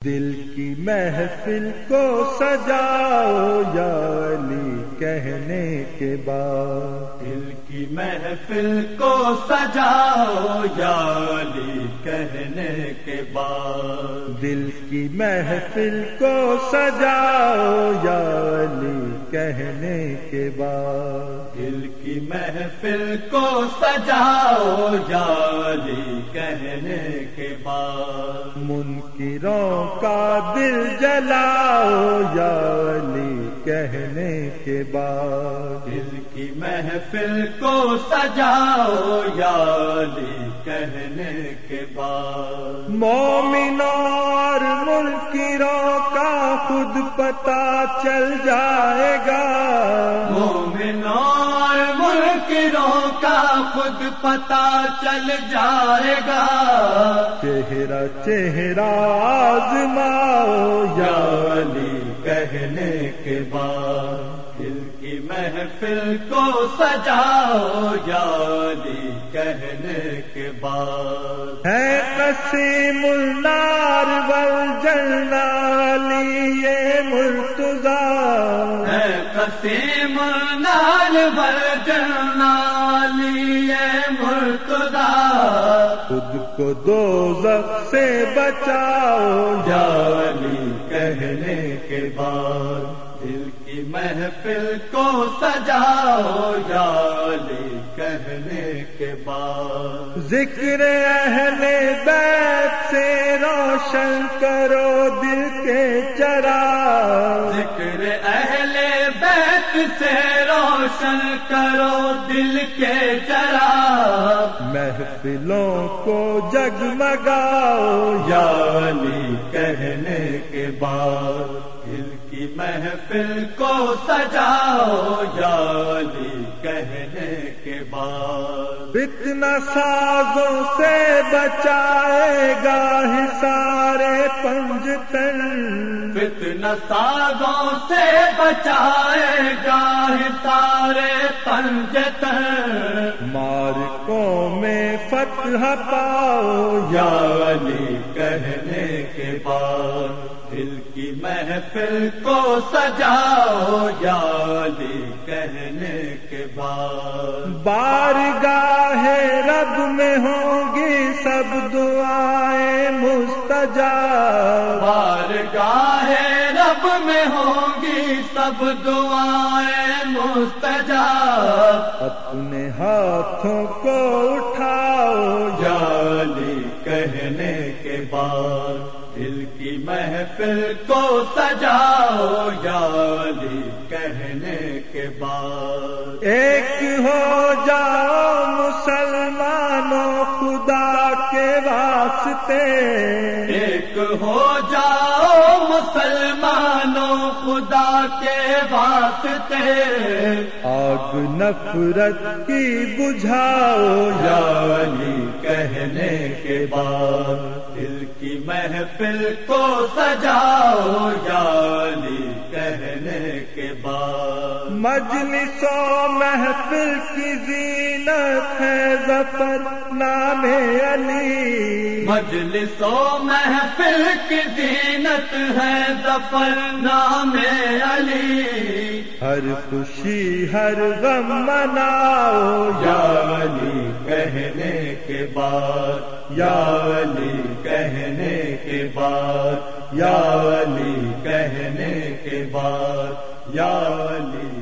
دل کی محفل کو سجاؤ یا علی کہنے کے بعد، دل کی محفل کو سجاؤ یا علی کہنے کے بعد، دل کی محفل کو سجاؤ یا علی کہنے کے بعد، دل کی محفل کو سجاؤ یا علی کہنے کے بعد، منکروں کا دل جلاؤ یا علی کہنے کے بعد، دل کی محفل کو سجاؤ یا علی کہنے کے بعد، مومنوں اور منکروں کا خود پتہ چل جائے گا، مومنوں اور منکروں کا خود پتہ چل جائے گا، چہرہ چہرہ آزماؤ یا علی کہنے کے بعد، دل کی محفل کو سجاؤ یا علی کہنے کے بعد، ہے قسیم النار والجنہ علی یہ مرتضیٰ، ہے قسیم النار والجنہ علی یہ مرتضیٰ، خود کو دوزخ سے بچاؤ یا علی کہنے کے بعد، دل کی محفل کو سجاؤ یا علی کہنے کے بعد، ذکر اہل بیت سے روشن کرو دل کے چراغ، ذکر اہل بیت سے روشن کرو دل کے چراغ، محفلوں کو جگمگاؤ یا علی کہنے کے بعد، دل کی محفل کو سجاؤ یا علی کہنے کے بعد، فتنہ سازوں سے بچائے گا سارے پنجتن، فتنہ سازوں سے بچائے گا سارے پنجتن، مارکوں میں فتح پاؤ یا علی کہنے کے بعد، دل کی محفل کو سجاؤ یا علی کہنے کے بعد، بارگاہ رب میں ہوں گی سب دعائیں مستجاب، بارگاہ رب میں ہوں گی سب دعائیں مستجاب، اپنے ہاتھوں کو اٹھاؤ یا علی کہنے کے بعد، دل کی محفل کو سجاؤ یا علی کہنے کے بعد، ایک ہو جاؤ مسلمانوں خدا کے واسطے، ایک ہو جاؤ مسلمانوں خدا کے واسطے، آگ نفرت کی بجھاؤ یا علی کہنے کے بعد، دل کی محفل کو سجاؤ یا علی کہنے کے بعد، مجلس و محفل کی زینت ہے ظفر نام علی، مجلس و محفل کی زینت ہے ظفر نام علی، ہر خوشی ہر غم مناؤ یا علی کہنے کے بعد، یا علی کہنے کے بعد، یا علی کہنے کے بعد، یا علی